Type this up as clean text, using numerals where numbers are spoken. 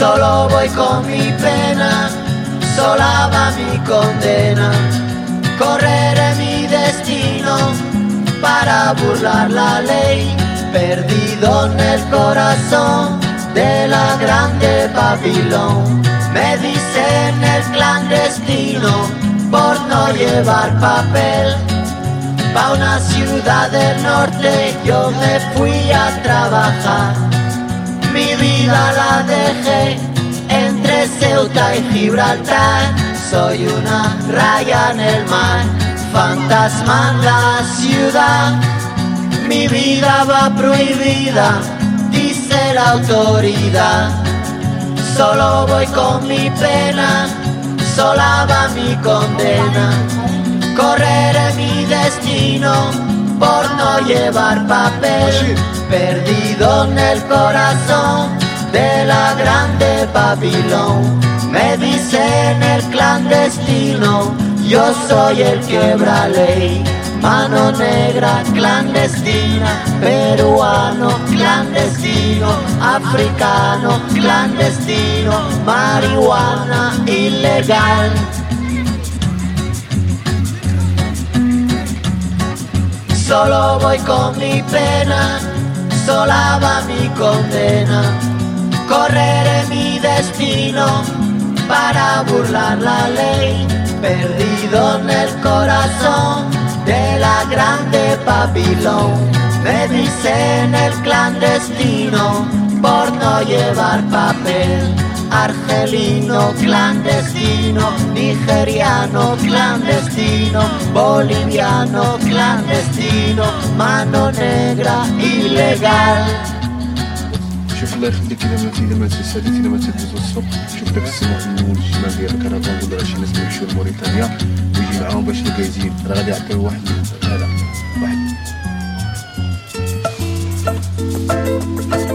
Solo voy con mi pena, sola va mi condena. Correré mi destino para burlar la ley, perdido en el corazón de la grande Babilón. Me dicen el clandestino por no llevar papel. Pa' una ciudad del norte yo me fui a trabajar. Mi vida la dejé entre Ceuta y Gibraltar. Soy una raya en el mar, fantasma en la ciudad. Mi vida va prohibida, dice la autoridad. Solo voy con mi pena, sola va mi condena. Correré mi destino por no llevar papel, perdido en el corazón de la grande Babilón. Me dicen el clandestino, yo soy el quebra ley. Mano negra clandestina, peruano clandestino, africano clandestino, marihuana ilegal. Solo voy con mi pena, sola va mi condena. Correré mi destino para burlar la ley, perdido en el corazón de la grande Babilón. Me dicen el clandestino por no llevar papel. Argelino clandestino, nigeriano clandestino, boliviano clandestino, mano negra ilegal. شوف الله يخليك الا ما تسالي الا ما تدوز الصبح شوف داك السماح من الشمال ديال الكرفان ولا شي ناس يمشيو لموريتانيا ويجي معاهم باش الكايزين راه غادي يعطيو واحد هذا